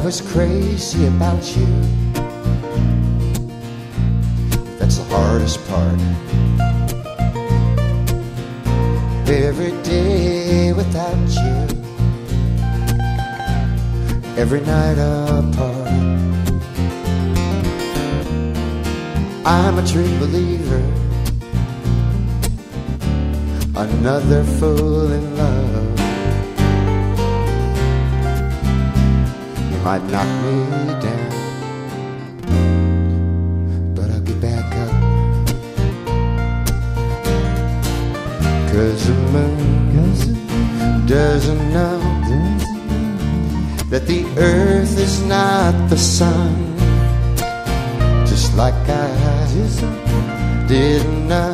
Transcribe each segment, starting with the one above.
was crazy about you. That's the hardest part. Every day without you, every night apart. I'm a true believer, another fool in love. You might knock me down, but I'll get back up. 'Cause the moon doesn't know that the earth is not the sun. Just like I didn't know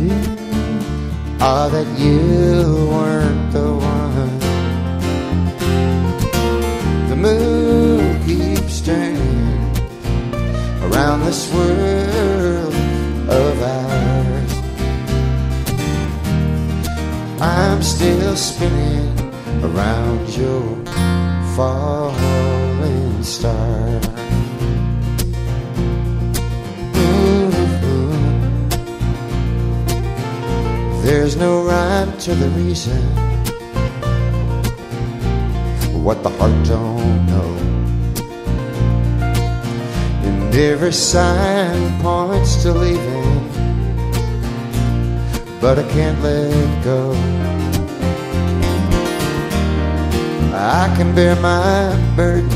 that you weren't the one. The moon keeps turning around this world of ours. I'm still spinning around your falling star. There's no rhyme to the reason, what the heart don't know. And every sign points to leaving, but I can't let go. I can bear my burden,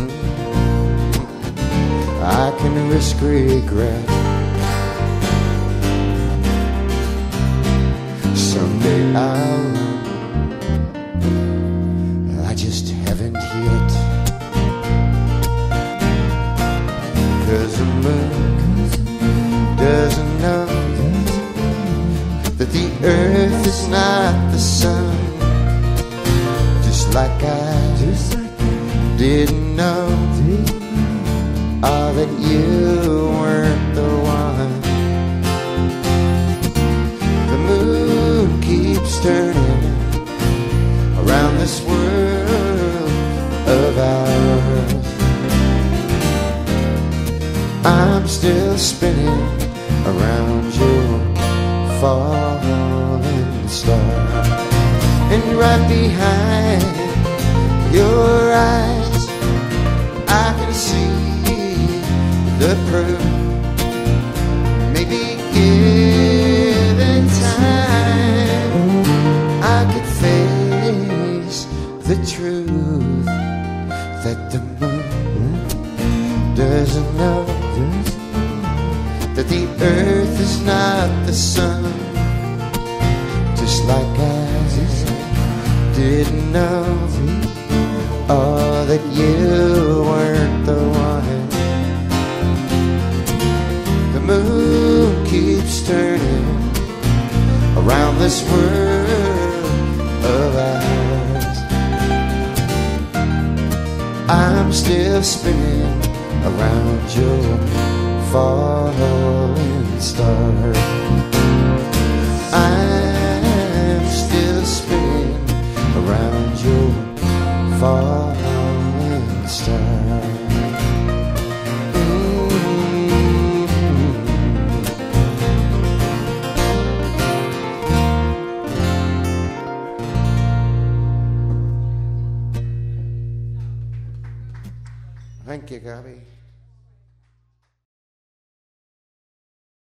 I can risk regret. Someday I'll run, I just haven't yet. 'Cause the moon doesn't know that the earth is not the sun. Just like I didn't know that you weren't the one. The moon keeps turning around this world of ours. I'm still spinning around your falling star. And right behind your eyes, I can see the proof. Maybe given time, I could face the truth that the moon doesn't know that the earth is not the sun. Just like I didn't know that you weren't the one. The moon keeps turning around this world of ours. I'm still spinning around your falling star. I'm still spinning around your falling star. Thank you, Gabby.